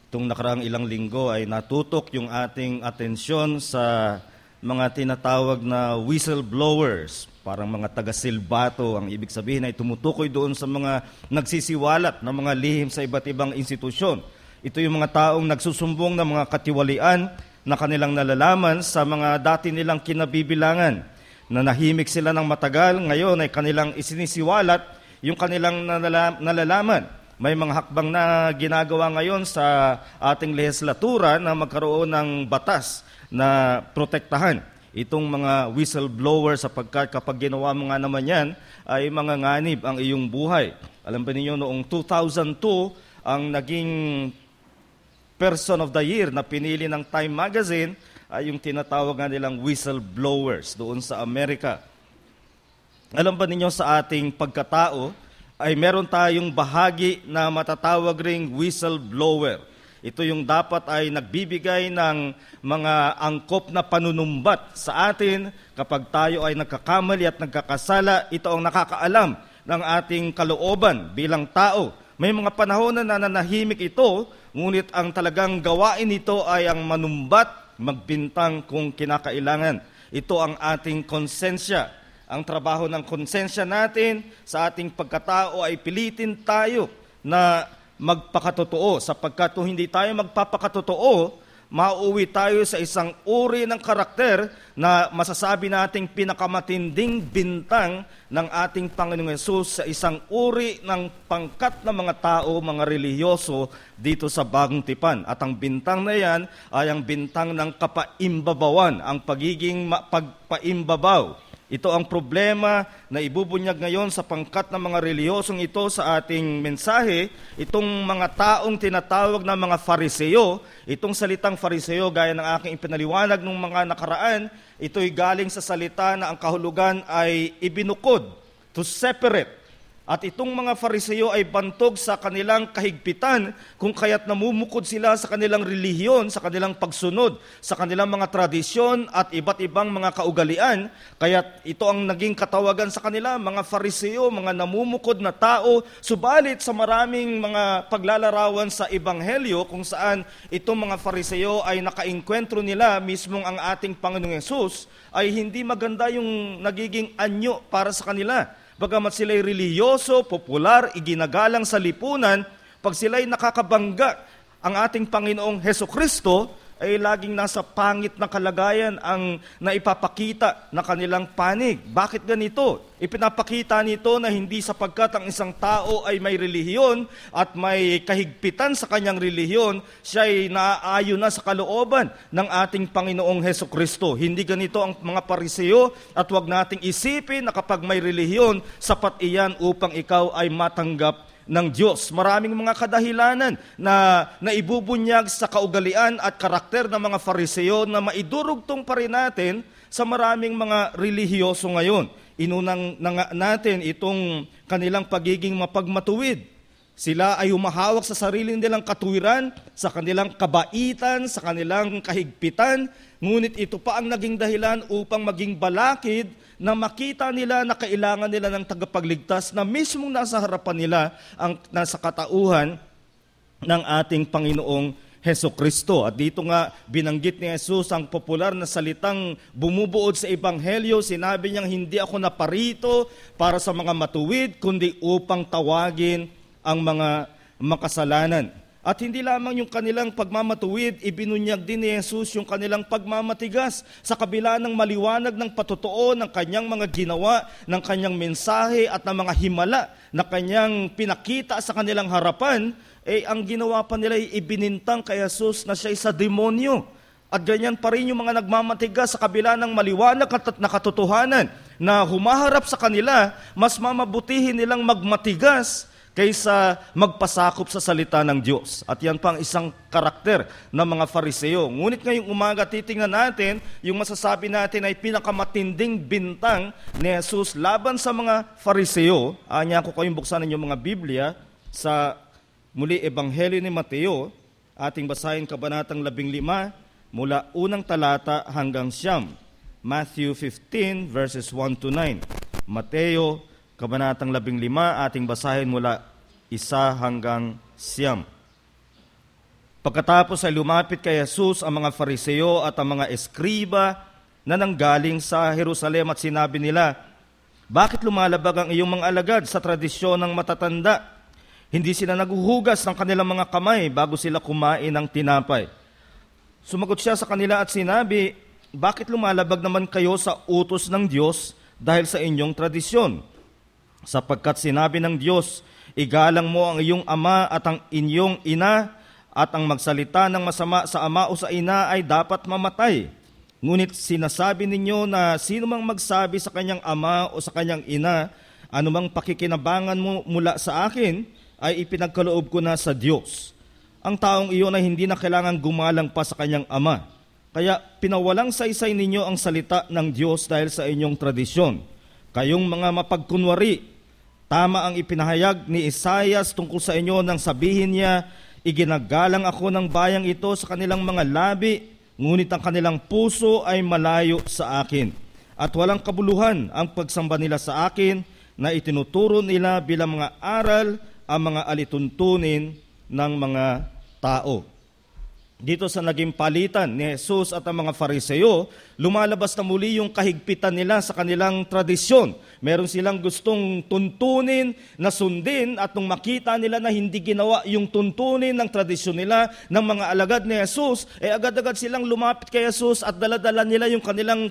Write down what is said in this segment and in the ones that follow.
Itong nakaraang ilang linggo ay natutok yung ating atensyon sa mga tinatawag na whistleblowers, parang mga taga-silbato. Ang ibig sabihin ay tumutukoy doon sa mga nagsisiwalat ng mga lihim sa iba't ibang institusyon. Ito yung mga taong nagsusumbong ng mga katiwalian na kanilang nalalaman sa mga dati nilang kinabibilangan. Na nahimik sila ng matagal, ngayon ay kanilang isinisiwalat yung kanilang nalalaman. May mga hakbang na ginagawa ngayon sa ating lehislatura na magkaroon ng batas na protektahan itong mga whistleblower sapagkat kapag ginawa mo nga naman yan, ay manganganib ang iyong buhay. Alam ba ninyo, noong 2002, ang naging Person of the Year na pinili ng Time Magazine ay yung tinatawag nga nilang whistleblowers doon sa Amerika. Alam ba ninyo, sa ating pagkatao, ay meron tayong bahagi na matatawag ring whistleblower. Ito yung dapat ay nagbibigay ng mga angkop na panunumbat sa atin kapag tayo ay nagkakamali at nagkakasala. Ito ang nakakaalam ng ating kalooban bilang tao. May mga panahon na nananahimik ito, ngunit ang talagang gawain nito ay ang manumbat, magbintang kung kinakailangan. Ito ang ating konsensya. Ang trabaho ng konsensya natin sa ating pagkatao ay pilitin tayo na magpakatotoo. Sapagkat kung hindi tayo magpapakatotoo, mauuwi tayo sa isang uri ng karakter na masasabi nating pinakamatinding bintang ng ating Panginoong Hesus sa isang uri ng pangkat ng mga tao, mga relihiyoso dito sa Bagong Tipan. At ang bintang na yan ay ang bintang ng kapaimbabawan, ang pagiging pagpaimbabaw. Ito ang problema na ibubunyag ngayon sa pangkat ng mga relihiyosong ito sa ating mensahe. Itong mga taong tinatawag na mga Fariseo, itong salitang Fariseo gaya ng aking ipinaliwanag ng mga nakaraan, ito'y galing sa salita na ang kahulugan ay ibinukod, to separate. At itong mga Fariseo ay bantog sa kanilang kahigpitan kung kaya't namumukod sila sa kanilang relihiyon, sa kanilang pagsunod, sa kanilang mga tradisyon at iba't ibang mga kaugalian. Kaya't ito ang naging katawagan sa kanila, mga Fariseo, mga namumukod na tao. Subalit sa maraming mga paglalarawan sa Ebanghelyo kung saan itong mga Fariseo ay nakainkwentro nila mismong ang ating Panginoong Hesus, ay hindi maganda yung nagiging anyo para sa kanila. Bagamat sila'y relihiyoso, popular, iginagalang sa lipunan, pag sila'y nakakabangga ang ating Panginoong Hesukristo, ay laging nasa pangit na kalagayan ang naipapakita na kanilang panig. Bakit ganito? Ipinapakita nito na hindi sapagkat ang isang tao ay may relihiyon at may kahigpitan sa kanyang relihiyon, siya ay naaayon na sa kalooban ng ating Panginoong Hesukristo. Hindi ganito ang mga Pariseo at huwag nating isipin na kapag may relihiyon, sapat iyan upang ikaw ay matanggap ng Diyos. Maraming mga kadahilanan na naibubunyag sa kaugalian at karakter ng mga Fariseo na maidurugtong pa rin natin sa maraming mga relihiyoso ngayon. Inunang natin itong kanilang pagiging mapagmatuwid. Sila ay humahawak sa sarili nilang katuwiran, sa kanilang kabaitan, sa kanilang kahigpitan, ngunit ito pa ang naging dahilan upang maging balakid na makita nila na kailangan nila ng tagapagligtas na mismong nasa harapan nila ang nasa katauhan ng ating Panginoong Hesukristo. At dito nga binanggit ni Jesus ang popular na salitang bumubuod sa Ebanghelyo. Sinabi niyang hindi ako naparito para sa mga matuwid, kundi upang tawagin ang mga makasalanan. At hindi lamang yung kanilang pagmamatuwid, ibinunyag din ni Jesus yung kanilang pagmamatigas sa kabila ng maliwanag ng patotoo ng kanyang mga ginawa, ng kanyang mensahe at ng mga himala na kanyang pinakita sa kanilang harapan, ang ginawa pa nila ay ibinintang kay Jesus na siya sa demonyo. At ganyan pa rin yung mga nagmamatigas sa kabila ng maliwanag at nakatotohanan na humaharap sa kanila, mas mamabutihin nilang magmatigas kaysa magpasakop sa salita ng Diyos. At yan pang isang karakter ng mga Fariseo. Ngunit ngayong umaga titingnan natin, yung masasabi natin ay pinakamatinding bintang ni Jesus laban sa mga Fariseo. Anya ko kayong buksan ninyo mga Biblia sa muli Ebanghelyo ni Mateo, ating basahin kabanatang 15 mula unang talata hanggang 9. Matthew 15 verses 1 to 9. Mateo kabanatang 15, ating basahin mula 1 hanggang 9. Pagkatapos ay lumapit kay Jesus ang mga Fariseo at ang mga eskriba na nanggaling sa Jerusalem at sinabi nila, "Bakit lumalabag ang iyong mga alagad sa tradisyon ng matatanda? Hindi sila naghuhugas ng kanilang mga kamay bago sila kumain ng tinapay." Sumagot siya sa kanila at sinabi, "Bakit lumalabag naman kayo sa utos ng Diyos dahil sa inyong tradisyon? Sapagkat sinabi ng Diyos, igalang mo ang iyong ama at ang inyong ina, at ang magsalita ng masama sa ama o sa ina ay dapat mamatay. Ngunit sinasabi ninyo na sino mang magsabi sa kanyang ama o sa kanyang ina, anumang pakikinabangan mo mula sa akin, ay ipinagkaloob ko na sa Diyos. Ang taong iyon ay hindi na kailangan gumalang pa sa kanyang ama. Kaya pinawalang saysay ninyo ang salita ng Diyos dahil sa inyong tradisyon. Kayong mga mapagkunwari, tama ang ipinahayag ni Isaias tungkol sa inyo nang sabihin niya, iginagalang ako ng bayang ito sa kanilang mga labi, ngunit ang kanilang puso ay malayo sa akin. At walang kabuluhan ang pagsamba nila sa akin na itinuturo nila bilang mga aral ang mga alituntunin ng mga tao." Dito sa naging palitan ni Jesus at ang mga Fariseo, lumalabas na muli yung kahigpitan nila sa kanilang tradisyon. Meron silang gustong tuntunin na sundin at nung makita nila na hindi ginawa yung tuntunin ng tradisyon nila ng mga alagad ni Jesus, agad-agad silang lumapit kay Jesus at daladala nila yung kanilang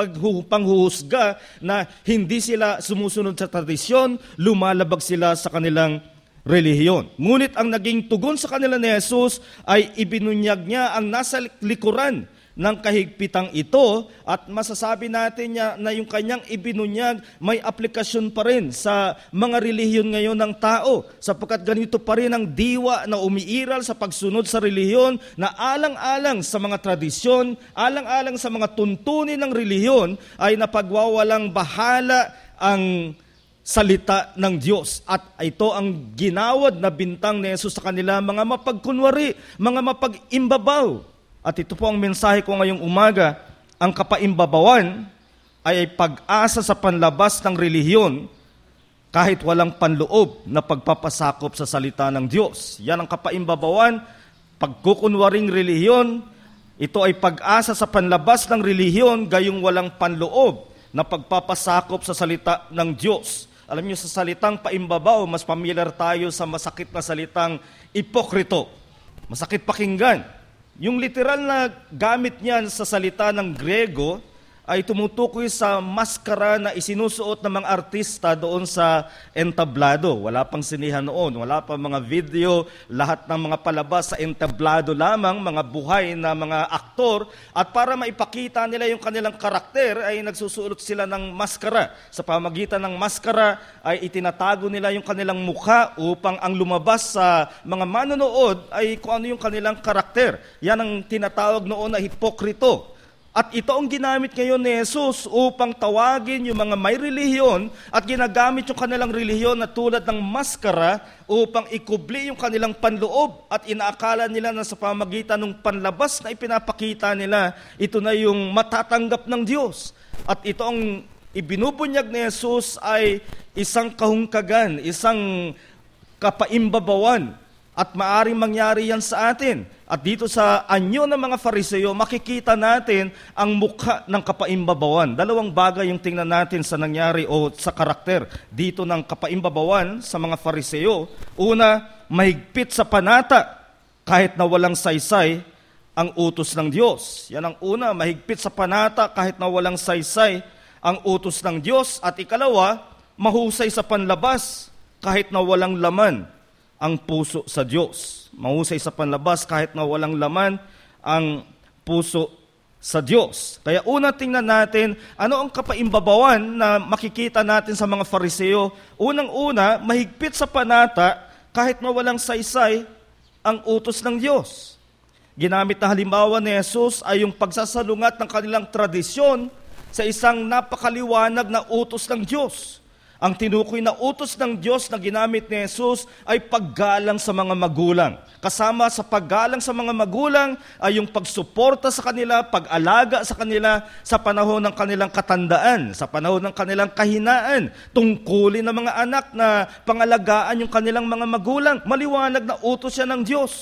panghuhusga na hindi sila sumusunod sa tradisyon, lumalabag sila sa kanilang relihiyon. Ngunit ang naging tugon sa kanila ni Jesus ay ibinunyag niya ang nasa likuran ng kahigpitang ito at masasabi natin niya na yung kanyang ibinunyag may aplikasyon pa rin sa mga relihiyon ngayon ng tao sapagkat ganito pa rin ang diwa na umiiral sa pagsunod sa relihiyon na alang-alang sa mga tradisyon, alang-alang sa mga tuntunin ng relihiyon ay napagwawalang bahala ang salita ng Diyos. At ito ang ginawad na bintang ni Jesus sa kanila, mga mapagkunwari, mga mapag-imbabaw. At ito po ang mensahe ko ngayong umaga, ang kapaimbabawan ay pag-asa sa panlabas ng relihiyon kahit walang panloob na pagpapasakop sa salita ng Diyos. Yan ang kapaimbabawan, pagkukunwaring relihiyon, ito ay pag-asa sa panlabas ng relihiyon gayong walang panloob na pagpapasakop sa salita ng Diyos. Alam niyo, sa salitang paimbabaw, mas familiar tayo sa masakit na salitang ipokrito. Masakit pakinggan. Yung literal na gamit niyan sa salita ng Grego ay tumutukoy sa maskara na isinusuot ng mga artista doon sa entablado. Wala pang sinihan noon, wala pang mga video, lahat ng mga palabas sa entablado lamang, mga buhay na mga aktor. At para maipakita nila yung kanilang karakter ay nagsusuot sila ng maskara. Sa pamagitan ng maskara ay itinatago nila yung kanilang mukha upang ang lumabas sa mga manonood ay kung ano yung kanilang karakter. Yan ang tinatawag noon na hipokrito. At ito ang ginamit ngayon ni Jesus upang tawagin yung mga may relihiyon at ginagamit yung kanilang relihiyon na tulad ng maskara upang ikubli yung kanilang panloob at inaakala nila na sa pamagitan ng panlabas na ipinapakita nila, ito na yung matatanggap ng Diyos. At ito ang ibinubunyag ni Jesus ay isang kahungkagan, isang kapaimbabawan at maaring mangyari yan sa atin. At dito sa anyo ng mga Fariseo, makikita natin ang mukha ng kapaimbabawan. Dalawang bagay yung tingnan natin sa nangyari o sa karakter dito ng kapaimbabawan sa mga Fariseo. Una, mahigpit sa panata kahit na walang saysay ang utos ng Diyos. Yan ang una, mahigpit sa panata kahit na walang saysay ang utos ng Diyos. At ikalawa, mahusay sa panlabas kahit na walang laman ang puso sa Diyos. Mahusay sa panlabas kahit na walang laman ang puso sa Diyos. Kaya una tingnan natin, ano ang kapaimbabawan na makikita natin sa mga Fariseo? Unang-una, mahigpit sa panata kahit na walang saysay ang utos ng Diyos. Ginamit na halimbawa ni Jesus ay yung pagsasalungat ng kanilang tradisyon sa isang napakaliwanag na utos ng Diyos. Ang tinukoy na utos ng Diyos na ginamit ni Jesus ay paggalang sa mga magulang. Kasama sa paggalang sa mga magulang ay yung pagsuporta sa kanila, pag-alaga sa kanila sa panahon ng kanilang katandaan, sa panahon ng kanilang kahinaan, tungkulin ng mga anak na pangalagaan yung kanilang mga magulang. Maliwanag na utos yan ng Diyos.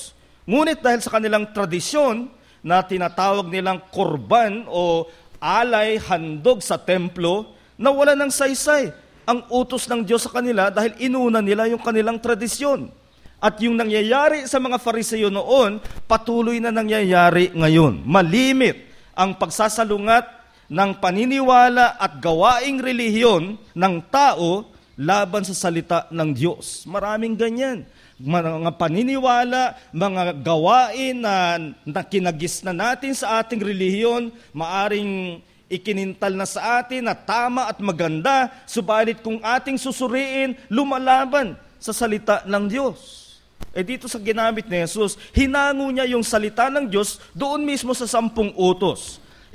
Ngunit dahil sa kanilang tradisyon na tinatawag nilang korban o alay, handog sa templo, nawala ng saysay ang utos ng Diyos sa kanila dahil inuna nila yung kanilang tradisyon. At yung nangyayari sa mga Fariseo noon, patuloy na nangyayari ngayon. Malimit ang pagsasalungat ng paniniwala at gawaing relihiyon ng tao laban sa salita ng Diyos. Maraming ganyan. Mga paniniwala, mga gawain na kinagis na natin sa ating relihiyon, maaring ikinintal na sa atin na tama at maganda, subalit kung ating susuriin, lumalaban sa salita ng Diyos. Dito sa ginamit ni Jesus, hinango niya yung salita ng Diyos doon mismo sa 10 utos.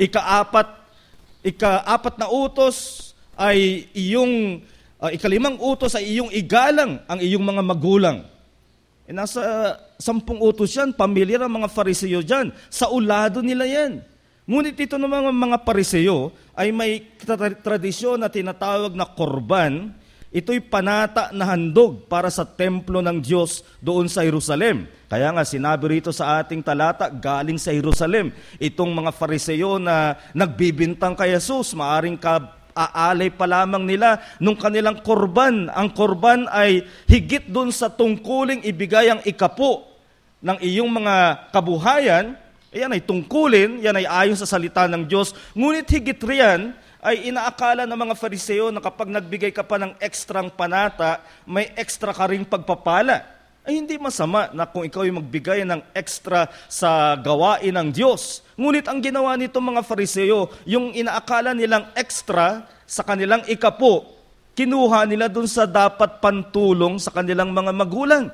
Ika-apat na utos ay ika-5 utos ay iyong igalang ang iyong mga magulang. Nasa 10 utos yan, pamilyar ang mga Fariseo dyan. Sa ulado nila yan. Ngunit ito ng mga Fariseo ay may tradisyon na tinatawag na korban. Ito'y panata na handog para sa templo ng Diyos doon sa Jerusalem. Kaya nga sinabi rito sa ating talata, galing sa Jerusalem. Itong mga Fariseo na nagbibintang kay Jesus, maaring aalay pa lamang nila nung kanilang korban. Ang korban ay higit dun sa tungkuling ibigay ang ikapo ng iyong mga kabuhayan. Yan ay tungkulin, yan ay ayon sa salita ng Diyos. Ngunit higit riyan ay inaakala ng mga Fariseo na kapag nagbigay ka pa ng ekstrang panata, may ekstra ka ring pagpapala. Ay hindi masama na kung ikaw ay magbigay ng ekstra sa gawain ng Diyos. Ngunit ang ginawa nito mga Fariseo, yung inaakala nilang ekstra sa kanilang ikapo, kinuha nila dun sa dapat pantulong sa kanilang mga magulang.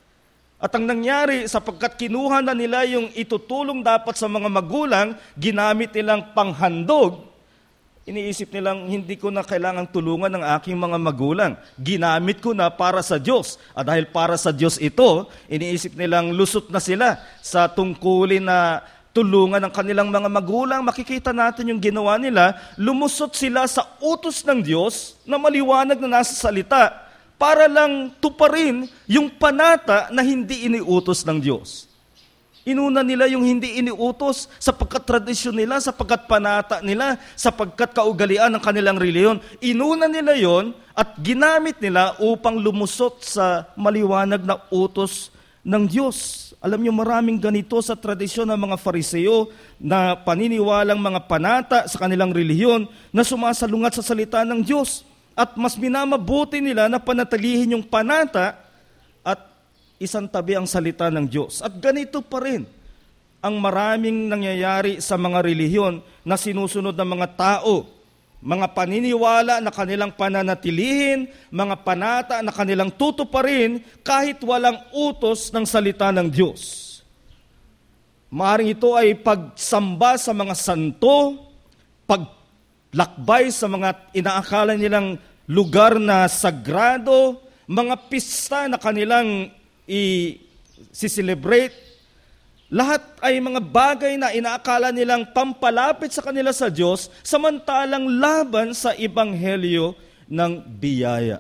At ang nangyari, sapagkat kinuha na nila yung itutulong dapat sa mga magulang, ginamit nilang panghandog, iniisip nilang hindi ko na kailangang tulungan ng aking mga magulang. Ginamit ko na para sa Diyos. At dahil para sa Diyos ito, iniisip nilang lusot na sila sa tungkulin na tulungan ng kanilang mga magulang. Makikita natin yung ginawa nila, lumusot sila sa utos ng Diyos na maliwanag na nasa salita para lang tuparin yung panata na hindi iniutos ng Diyos. Inuna nila yung hindi iniutos sapagkat tradisyon nila, sapagkat panata nila, sapagkat kaugalian ng kanilang reliyon. Inuna nila yon at ginamit nila upang lumusot sa maliwanag na utos ng Diyos. Alam niyo, maraming ganito sa tradisyon ng mga Fariseo na paniniwalang mga panata sa kanilang reliyon na sumasalungat sa salita ng Diyos. At mas minamabuti nila na panatilihin yung panata at isang tabi ang salita ng Diyos. At ganito pa rin ang maraming nangyayari sa mga relihiyon na sinusunod ng mga tao. Mga paniniwala na kanilang pananatilihin, mga panata na kanilang tutuparin kahit walang utos ng salita ng Diyos. Maaaring ito ay pagsamba sa mga santo, paglakbay sa mga inaakala nilang lugar na sagrado, mga pista na kanilang i-celebrate. Lahat ay mga bagay na inaakala nilang pampalapit sa kanila sa Diyos, samantalang laban sa ebanghelyo ng biyaya.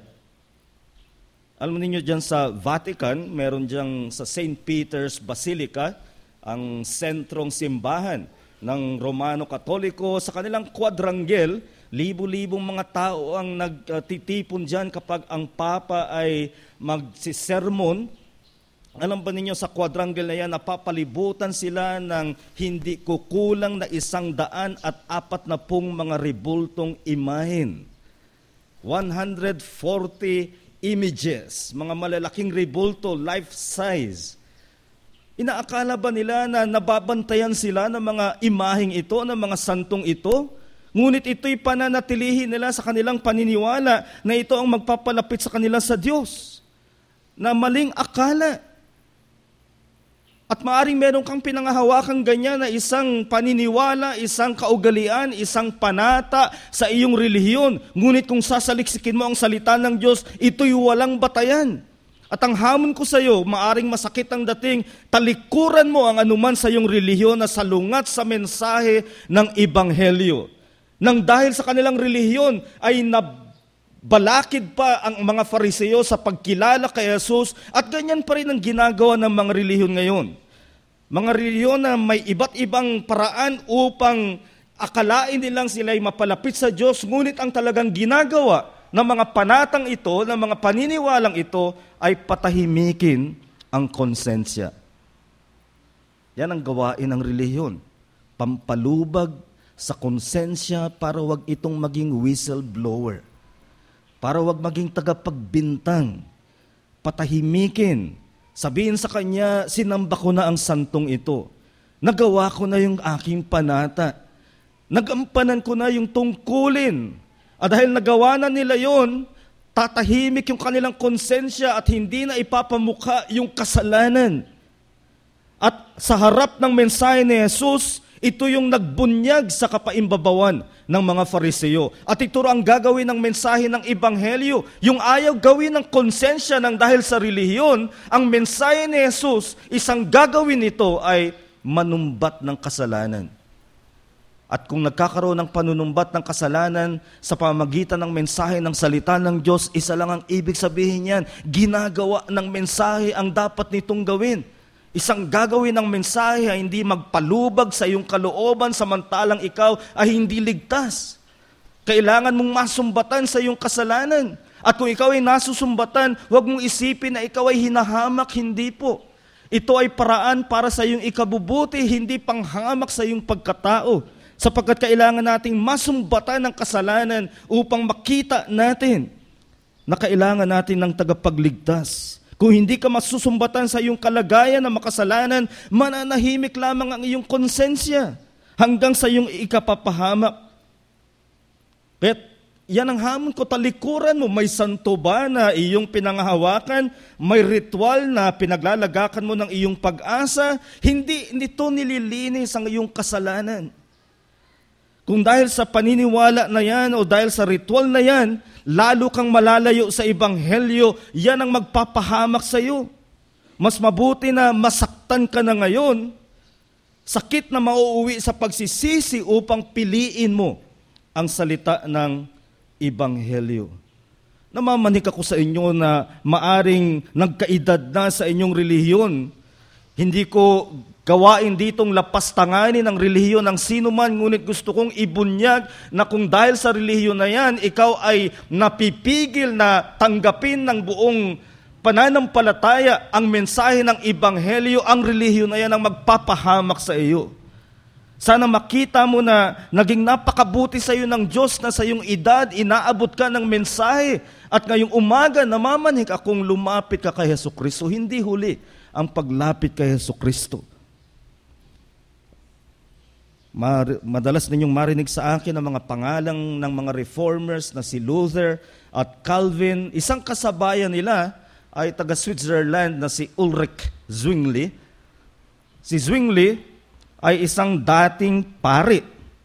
Alam niyo dyan sa Vatican, meron dyan sa St. Peter's Basilica, ang sentrong simbahan ng Romano Katoliko. Sa kanilang quadrangle, libo-libong mga tao ang nagtitipon dyan kapag ang Papa ay magsisermon. Alam ba ninyo, sa quadrangle na yan, napapalibutan sila ng hindi kukulang na 140 mga rebultong imahen. 140 images, mga malalaking rebulto, life size. Inaakala ba nila na nababantayan sila ng mga imaheng ito, ng mga santong ito? Ngunit ito'y pananatilihin nila sa kanilang paniniwala na ito ang magpapalapit sa kanila sa Diyos. Na maling akala. At maaring meron kang pinangahawakan ganyan na isang paniniwala, isang kaugalian, isang panata sa iyong relihiyon. Ngunit kung sasaliksikin mo ang salita ng Diyos, ito'y walang batayan. At ang hamon ko sa iyo, maaring masakit ang dating, talikuran mo ang anuman sa iyong relihiyon na salungat sa mensahe ng Ebanghelyo. Nang dahil sa kanilang relihiyon ay balakid pa ang mga Fariseo sa pagkilala kay Jesus at ganyan pa rin ang ginagawa ng mga relihiyon ngayon. Mga relihiyon na may iba't ibang paraan upang akalain nilang sila'y mapalapit sa Diyos, ngunit ang talagang ginagawa ng mga panatang ito, ng mga paniniwalang ito, ay patahimikin ang konsensya. Yan ang gawain ng relihiyon. Pampalubag sa konsensya para wag itong maging whistleblower. Para wag maging tagapagbintang. Patahimikin. Sabihin sa kanya, sinamba ko na ang santong ito. Nagawa ko na yung aking panata. Nagampanan ko na yung tungkulin. At dahil nagawa na nila yon, tatahimik yung kanilang konsensya at hindi na ipapamukha yung kasalanan. At sa harap ng mensahe ni Jesus, ito yung nagbunyag sa kapaimbabawan ng mga Fariseo. At ito ang gagawin ng mensahe ng Ebanghelyo. Yung ayaw gawin ng konsensya ng dahil sa relihiyon, ang mensahe ni Jesus, isang gagawin nito ay manumbat ng kasalanan. At kung nagkakaroon ng panunumbat ng kasalanan sa pamamagitan ng mensahe ng salita ng Diyos, isa lang ang ibig sabihin niyan, ginagawa ng mensahe ang dapat nitong gawin. Isang gagawin ng mensahe ay hindi magpalubag sa iyong kalooban samantalang ikaw ay hindi ligtas. Kailangan mong masumbatan sa iyong kasalanan. At kung ikaw ay nasusumbatan, huwag mong isipin na ikaw ay hinahamak, hindi po. Ito ay paraan para sa iyong ikabubuti, hindi panghamak sa iyong pagkatao. Sapagkat kailangan nating masumbatan ng kasalanan upang makita natin na kailangan natin ng tagapagligtas. Kung hindi ka masusumbatan sa iyong kalagayan na makasalanan, mananahimik lamang ang iyong konsensya hanggang sa iyong ikapapahamak. Kaya yan ang hamon ko, talikuran mo. May santo ba na iyong pinangahawakan? May ritual na pinaglalagakan mo ng iyong pag-asa? Hindi nito nililinis ang iyong kasalanan. Kung dahil sa paniniwala na yan o dahil sa ritual na yan, lalo kang malalayo sa Ebanghelyo, yan ang magpapahamak sa iyo. Mas mabuti na masaktan ka na ngayon, sakit na mauuwi sa pagsisisi upang piliin mo ang salita ng Ebanghelyo. Namamanik ako sa inyo na maaring nagkaedad na sa inyong relihiyon. Hindi ko gawain ditong lapastanganin ang relihiyon ng sino man, ngunit gusto kong ibunyag na kung dahil sa relihiyon na yan, ikaw ay napipigil na tanggapin ng buong pananampalataya ang mensahe ng Ebanghelyo, ang relihiyon na yan ang magpapahamak sa iyo. Sana makita mo na naging napakabuti sa iyo ng Diyos na sa iyong edad, inaabot ka ng mensahe at ngayong umaga namamanik akong lumapit ka kay Jesucristo. Hindi huli ang paglapit kay Jesucristo. Madalas ninyong marinig sa akin ang mga pangalang ng mga reformers na si Luther at Calvin. Isang kasabayan nila ay taga-Switzerland na si Ulrich Zwingli. Si Zwingli ay isang dating pari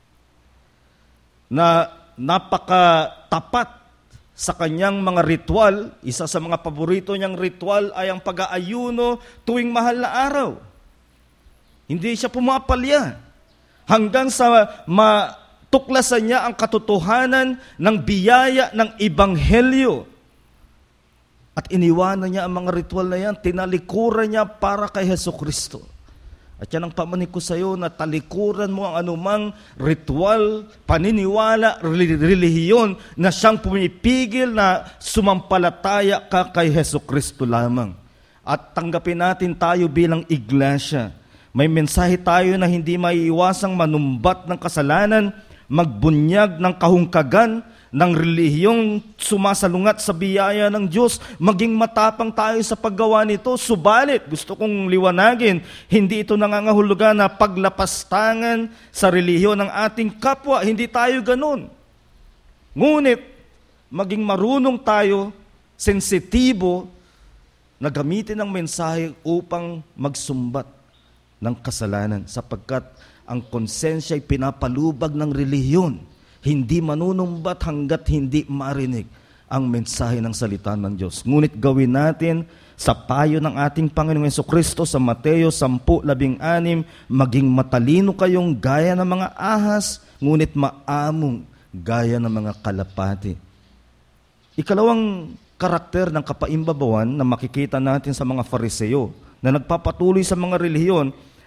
na napakatapat sa kanyang mga ritual. Isa sa mga paborito niyang ritual ay ang pag-aayuno tuwing mahal na araw. Hindi siya pumapalya hanggang sa matuklasan niya ang katotohanan ng biyaya ng Ebanghelyo. At iniwanan niya ang mga ritual na yan, tinalikuran niya para kay Jesucristo. At yan ang pamanik ko sa iyo na talikuran mo ang anumang ritual, paniniwala, relihiyon na siyang pumipigil na sumampalataya ka kay Jesucristo lamang. At tanggapin natin tayo bilang iglesia. May mensahe tayo na hindi maiiwasang manumbat ng kasalanan, magbunyag ng kahungkagan, ng relihiyong sumasalungat sa biyaya ng Diyos. Maging matapang tayo sa paggawa nito. Subalit, gusto kong liwanagin, hindi ito nangangahulugan na paglapastangan sa relihiyon ng ating kapwa. Hindi tayo ganun. Ngunit, maging marunong tayo, sensitibo, na gamitin ang mensahe upang magsumbat ng kasalanan, sapagkat ang konsensya ay pinapalubag ng relihiyon. Hindi manunumbat hanggat hindi marinig ang mensahe ng salita ng Diyos. Ngunit gawin natin sa payo ng ating Panginoong Jesucristo sa Mateo 10:16, maging matalino kayong gaya ng mga ahas, ngunit maamong gaya ng mga kalapati. Ikalawang karakter ng kapaimbabawan na makikita natin sa mga Fariseo na nagpapatuloy sa mga relihiyon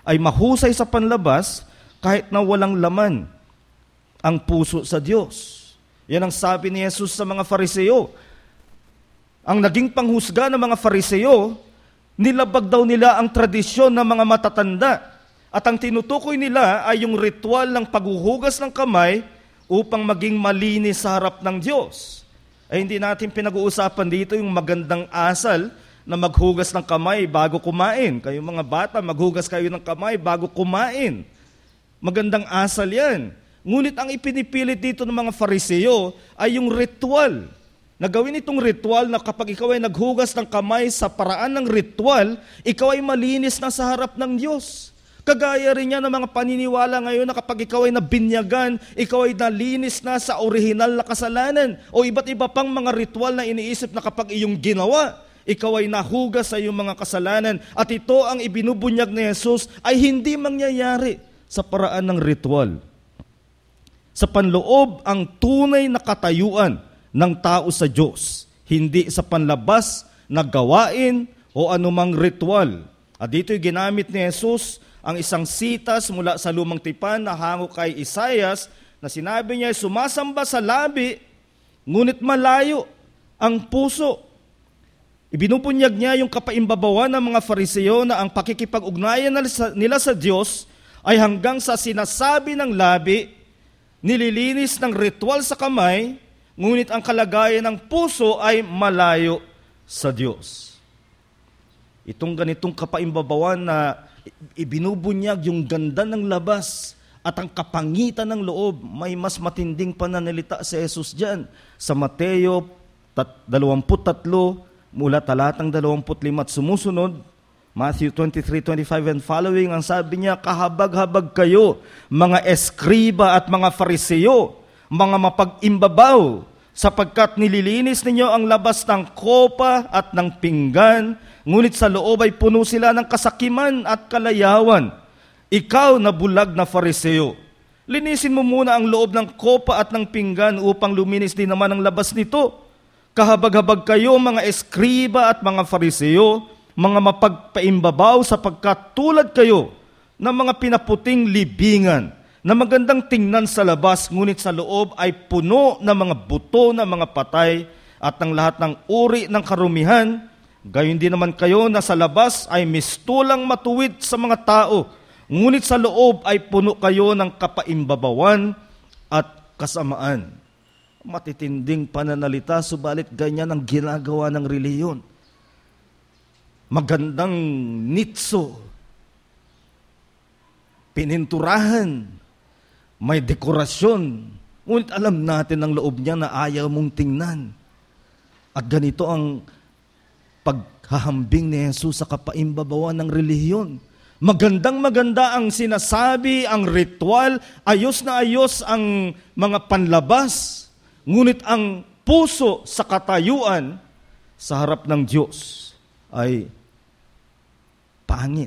ay mahusay sa panlabas kahit na walang laman ang puso sa Diyos. Yan ang sabi ni Jesus sa mga Fariseo. Ang naging panghusga ng mga Fariseo, nilabag daw nila ang tradisyon ng mga matatanda. At ang tinutukoy nila ay yung ritual ng paghuhugas ng kamay upang maging malinis sa harap ng Diyos. Ay hindi natin pinag-uusapan dito yung magandang asal na maghugas ng kamay bago kumain. Kayong mga bata, maghugas kayo ng kamay bago kumain. Magandang asal yan. Ngunit ang ipinipilit dito ng mga Fariseo ay yung ritual. Nagawin itong ritual na kapag ikaw ay naghugas ng kamay sa paraan ng ritual, ikaw ay malinis na sa harap ng Diyos. Kagaya rin niya ng mga paniniwala ngayon na kapag ikaw ay nabinyagan, ikaw ay nalinis na sa orihinal na kasalanan. O iba't iba pang mga ritual na iniisip na kapag iyong ginawa, ikaw ay nahugas sa iyong mga kasalanan. At ito ang ibinubunyag ni Jesus ay hindi mangyayari sa paraan ng ritual. Sa panloob ang tunay na katayuan ng tao sa Diyos, hindi sa panlabas na gawain o anumang ritual. At dito'y ginamit ni Jesus ang isang sitas mula sa Lumang Tipan na hango kay Isaias na sinabi niya, sumasamba sa labi, ngunit malayo ang puso. Ibinubunyag niya yung kapaimbabawan ng mga Fariseo na ang pakikipag-ugnayan nila sa Diyos ay hanggang sa sinasabi ng labi, nililinis ng ritual sa kamay, ngunit ang kalagayan ng puso ay malayo sa Diyos. Itong ganitong kapaimbabawan na ibinubunyag yung ganda ng labas at ang kapangitan ng loob, may mas matinding pananalita si Jesus dyan. Sa Mateo 23, mula talatang 25 at sumusunod, Matthew 23:25 and following, ang sabi niya, kahabag-habag kayo, mga eskriba at mga Fariseo, mga mapag-imbabaw, sapagkat nililinis ninyo ang labas ng kopa at ng pinggan, ngunit sa loob ay puno sila ng kasakiman at kalayawan. Ikaw na bulag na Fariseo, linisin mo muna ang loob ng kopa at ng pinggan upang luminis din naman ang labas nito. Kahabag-habag kayo mga eskriba at mga Fariseo, mga mapagpaimbabaw, sapagkat tulad kayo ng mga pinaputing libingan na magandang tingnan sa labas, ngunit sa loob ay puno ng mga buto ng mga patay at ng lahat ng uri ng karumihan. Gayon din naman kayo na sa labas ay mistulang matuwid sa mga tao, ngunit sa loob ay puno kayo ng kapaimbabawan at kasamaan. Matitinding pananalita, subalit ganyan ang ginagawa ng relihiyon. Magandang nitso, pininturahan, may dekorasyon, ngunit alam natin ang loob niya na ayaw mong tingnan. At ganito ang paghahambing ni Jesus sa kapaimbabawan ng relihiyon. Magandang-maganda ang sinasabi, ang ritual, ayos na ayos ang mga panlabas, ngunit ang puso sa katayuan sa harap ng Diyos ay pangit.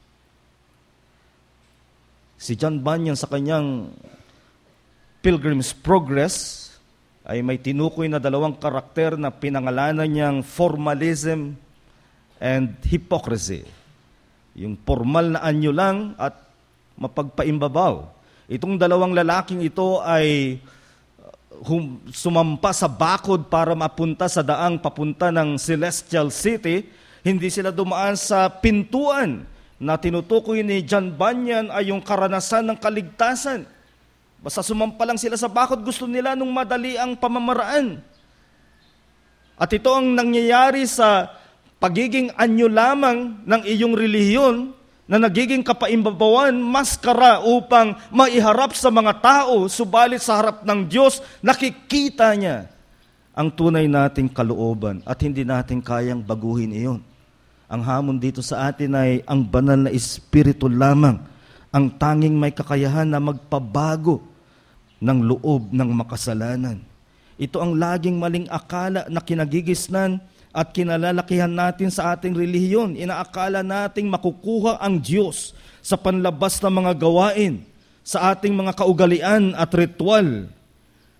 Si John Bunyan sa kanyang Pilgrim's Progress ay may tinukoy na dalawang karakter na pinangalanan niyang formalism and hypocrisy. Yung formal na anyo lang at mapagpaimbabaw. Itong dalawang lalaking ito ay sumampa sa bakod para mapunta sa daang papunta ng Celestial City. Hindi sila dumaan sa pintuan na tinutukoy ni John Bunyan ay yung karanasan ng kaligtasan. Basta sumampa lang sila sa bakod, gusto nila nung madali ang pamamaraan. At ito ang nangyayari sa pagiging anyo lamang ng iyong relihiyon na nagiging kapaimbabawan, maskara upang maiharap sa mga tao, subalit sa harap ng Diyos, nakikita niya ang tunay nating kalooban at hindi natin kayang baguhin iyon. Ang hamon dito sa atin ay ang banal na Espiritu lamang, ang tanging may kakayahan na magpabago ng loob ng makasalanan. Ito ang laging maling akala na kinagigisnan at kinalalakihan natin sa ating relihiyon. Inaakala nating makukuha ang Diyos sa panlabas ng mga gawain, sa ating mga kaugalian at ritual.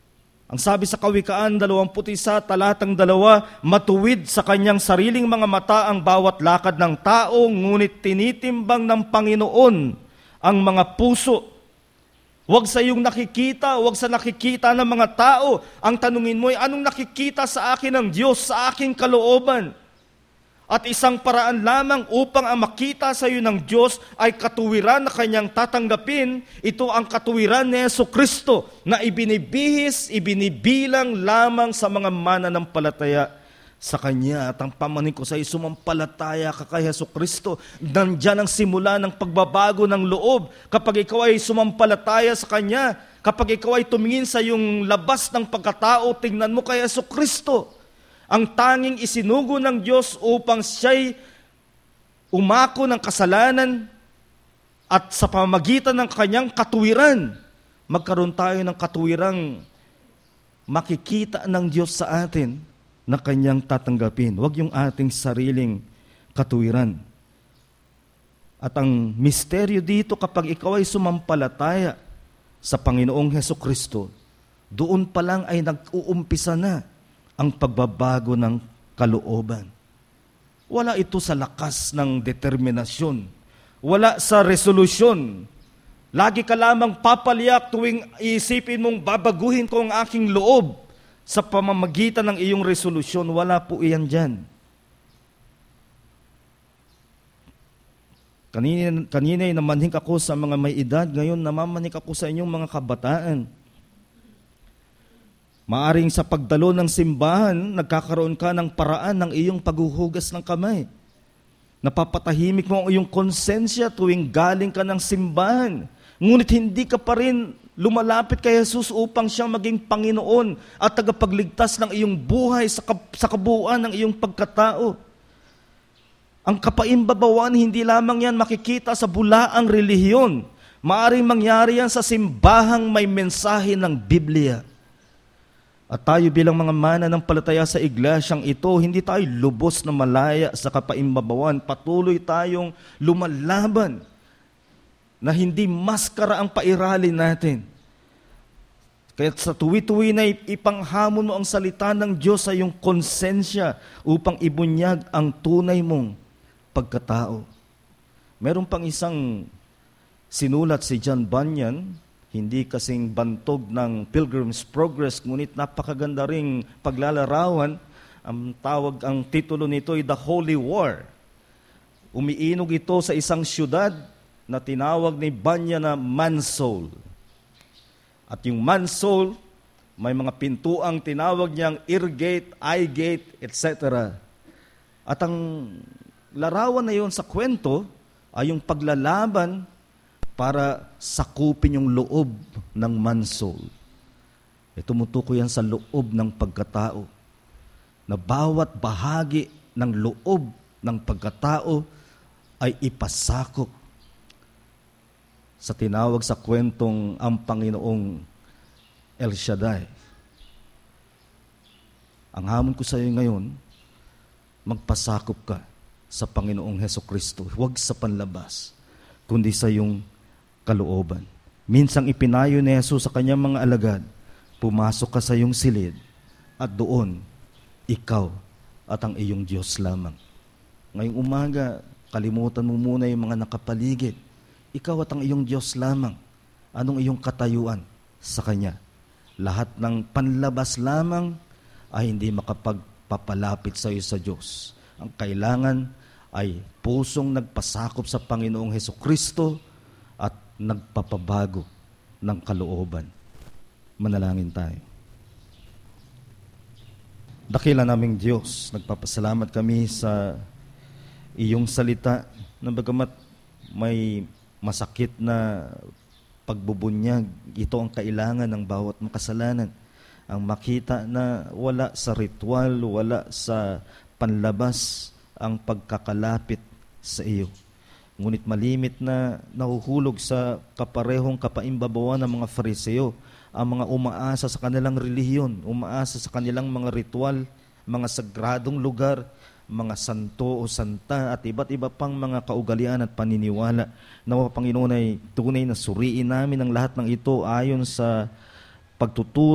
Ang sabi sa Kawikaan 21, talatang 2, matuwid sa kanyang sariling mga mata ang bawat lakad ng tao, ngunit tinitimbang ng Panginoon ang mga puso. Huwag sa iyong nakikita, huwag sa nakikita ng mga tao. Ang tanungin mo ay, anong nakikita sa akin ng Diyos, sa aking kalooban? At isang paraan lamang upang ang makita sa iyo ng Diyos ay katuwiran na kanyang tatanggapin. Ito ang katuwiran ni Jesucristo na ibinibihis, ibinibilang lamang sa mga mananampalataya sa Kanya. At ang pamanin ko sa iyo, sumampalataya ka kay Jesucristo. Nandyan ang simula ng pagbabago ng loob. Kapag ikaw ay sumampalataya sa Kanya, kapag ikaw ay tumingin sa iyong labas ng pagkatao, tingnan mo kay Jesucristo. Ang tanging isinugo ng Diyos upang siya'y umako ng kasalanan at sa pamamagitan ng kanyang katuwiran, magkaroon tayo ng katuwirang makikita ng Diyos sa atin na kanyang tatanggapin. Huwag yung ating sariling katuwiran. At ang misteryo dito, kapag ikaw ay sumampalataya sa Panginoong Hesukristo, doon pa lang ay nag-uumpisa na ang pagbabago ng kalooban. Wala ito sa lakas ng determinasyon. Wala sa resolusyon. Lagi ka lamang papaliak tuwing iisipin mong babaguhin ko ang aking loob sa pamamagitan ng iyong resolusyon. Wala po iyan dyan. Kanina ay namanik ako sa mga may edad. Ngayon namamanik ako sa inyong mga kabataan. Maaring sa pagdalo ng simbahan, nagkakaroon ka ng paraan ng iyong paghuhugas ng kamay. Napapatahimik mo ang iyong konsensya tuwing galing ka ng simbahan. Ngunit hindi ka pa rin lumalapit kay Jesus upang siyang maging Panginoon at tagapagligtas ng iyong buhay sa kabuuan ng iyong pagkatao. Ang kapaimbabawan, hindi lamang yan makikita sa bulaang relihiyon. Maaring mangyari yan sa simbahang may mensahe ng Biblia. At tayo bilang mga mananampalataya sa iglesyang ito, hindi tayo lubos na malaya sa kapaimbabawan. Patuloy tayong lumalaban na hindi maskara ang pairalin natin. Kaya sa tuwi-tuwi na ipanghamon mo ang salita ng Diyos sa iyong konsensya upang ibunyag ang tunay mong pagkatao. Meron pang isang sinulat si John Bunyan, hindi kasing bantog ng Pilgrim's Progress, ngunit napakaganda ring paglalarawan. Ang titulo nito ay The Holy War. Umiinog ito sa isang syudad na tinawag ni Bunyan na Mansoul. At yung Mansoul, may mga pintuang tinawag niyang ear gate, eye gate, etc. At ang larawan na yun sa kwento ay yung paglalaban para sakupin yung loob ng Mansoul. Tumutukoy yan sa loob ng pagkatao. Na bawat bahagi ng loob ng pagkatao ay ipasakop sa tinawag sa kwentong ang Panginoong El Shaddai. Ang hamon ko sa iyo ngayon, magpasakop ka sa Panginoong Hesukristo. Huwag sa panlabas, kundi sa iyong kalooban. Minsang ipinayo ni Jesus sa kanyang mga alagad, pumasok ka sa iyong silid at doon, ikaw at ang iyong Diyos lamang. Ngayong umaga, kalimutan mo muna yung mga nakapaligid. Ikaw at ang iyong Diyos lamang. Anong iyong katayuan sa Kanya? Lahat ng panlabas lamang ay hindi makapagpapalapit sa iyo sa Diyos. Ang kailangan ay pusong nagpasakop sa Panginoong Hesukristo at nagpapabago ng kalooban. Manalangin tayo. Dakila naming Diyos, nagpapasalamat kami sa iyong salita na bagamat may masakit na pagbubunyag, ito ang kailangan ng bawat makasalanan. Ang makita na wala sa ritual, wala sa panlabas ang pagkakalapit sa iyo. Ngunit malimit na nahuhulog sa kaparehong kapaimbabawan ng mga Fariseo, ang mga umaasa sa kanilang relihiyon, umaasa sa kanilang mga ritual, mga sagradong lugar, mga santo o santa at iba't iba pang mga kaugalian at paniniwala. Nawa Panginoon ay tunay na suriin namin ang lahat ng ito ayon sa pagtuturo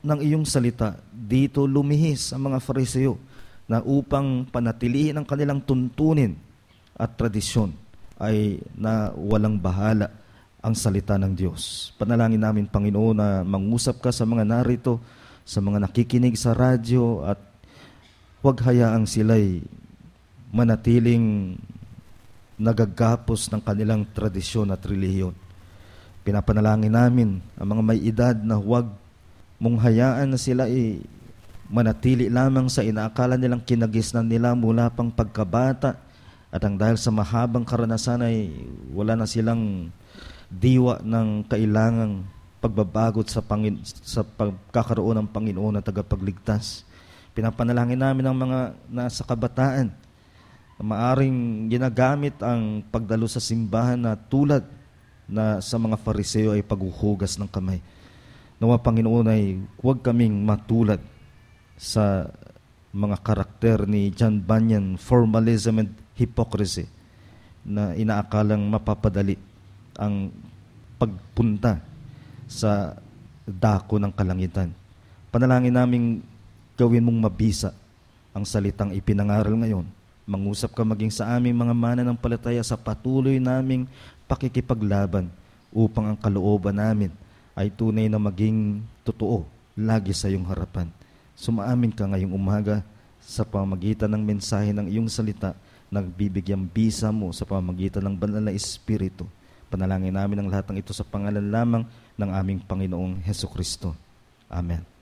ng iyong salita, dito lumihis ang mga Fariseo na upang panatilihin ang kanilang tuntunin at tradisyon ay na walang bahala ang salita ng Diyos. Panalangin namin, Panginoon, na mangusap ka sa mga narito, sa mga nakikinig sa radyo, at huwag hayaang sila'y manatiling nagagapos ng kanilang tradisyon at relihiyon. Pinapanalangin namin ang mga may edad na huwag mong hayaan na sila manatili lamang sa inaakala nilang kinagisnan nila mula pang pagkabata, at ang dahil sa mahabang karanasan ay wala na silang diwa ng kailangang pagbabagot sa pagkakaroon ng Panginoon na tagapagligtas. Pinapanalangin namin ang mga nasa kabataan na maaring ginagamit ang pagdalo sa simbahan na tulad na sa mga Fariseo ay paghuhugas ng kamay. Nawa, Panginoon, ay huwag kaming matulad sa mga karakter ni John Bunyan, formalism and hypocrisy, na inaakalang mapapadali ang pagpunta sa dako ng kalangitan. Panalangin naming gawin mong mabisa ang salitang ipinangaral ngayon. Mangusap ka maging sa aming mga mananampalataya sa patuloy naming pakikipaglaban upang ang kalooban namin ay tunay na maging totoo lagi sa iyong harapan. Sumaamin ka ngayong umaga sa pamamagitan ng mensahe ng iyong salita, nagbibigyang bisa mo sa pamamagitan ng banal na Espiritu. Panalangin namin ang lahat ng ito sa pangalan lamang ng aming Panginoong Hesukristo. Amen.